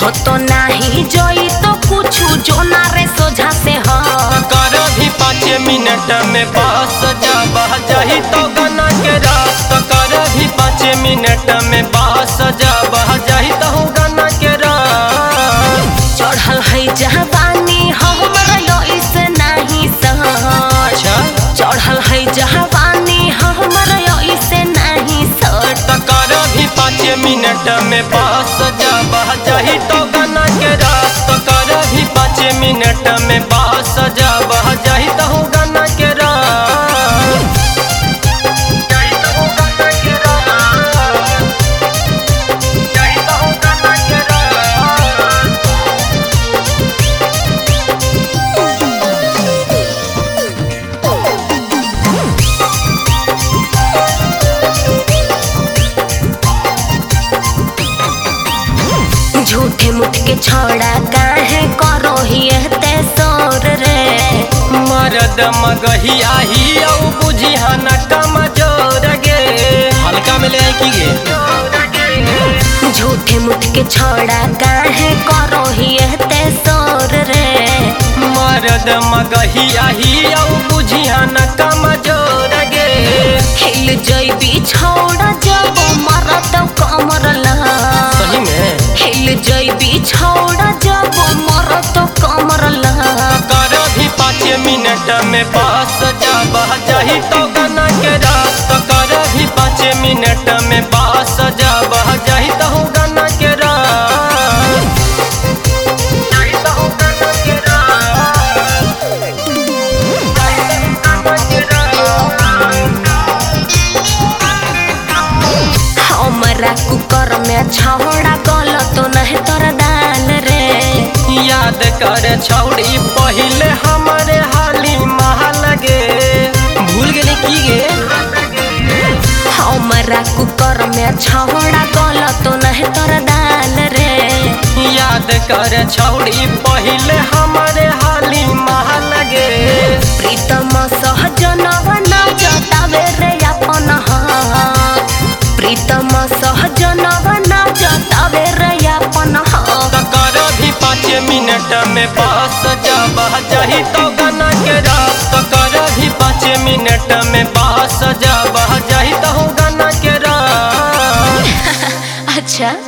हो तो नाही जोई तो कुछ जो ना रे सोझा से हो कर भी 5 मिनट में बस जब जाही तो गाना के रात कर भी 5 मिनट में बस जब जाही तो गाना के रात चढ़ल है जवानी हमर इस नहीं सच चढ़ल है जवानी हमर इस नहीं सच कर भी 5 मिनट में बस जब जाही तो गाना के रात कर भी 5 मिनट में बस जब जाही तो गाना के रात जाही तो गाना के रात जाही तो गाना के रात झूठे मुठ के छोड़ा काहे करो ही ते सोर रे मरद मगही आही औ बुझी हना कमजोर गे हल्का में ले आई की गे झूठे मुठ के छोड़ा काहे करो ही ते सोर रे मरद मगही आही औ बुझी हना कमजोर गे हिल जइबी छोड़ा जब मरद कमरला सही में हिल जइबी छोड़ा जब मरद कमरला कर भी 5 मिनट में बस जब जाही तो गाना के रात कर भी 5 मिनट में बस जब जाही तो गाना के रात जाही तो गाना के रात जाही तो गाना के रात हमरा कुकर में छौड़ा गलत नहीं तोर दाल रे याद कर छौड़ी पहिले हमारे हाली महल गे भूल गेले की गे हमरा कुकर में छौड़ा गलत नहीं तोर दाल रे याद कर छौड़ी पहिले हमारे हाली महल गे प्रीतम सहजनवा ना जतावे रे अपन हाथ प्रीतम सहजनवा ना जतावे रे अपन हाथ कर भी 5 मिनट में बस जब जाही तो गाना के रात कर भी 5 मिनट में बस जब जाही तो गाना के रात अच्छा।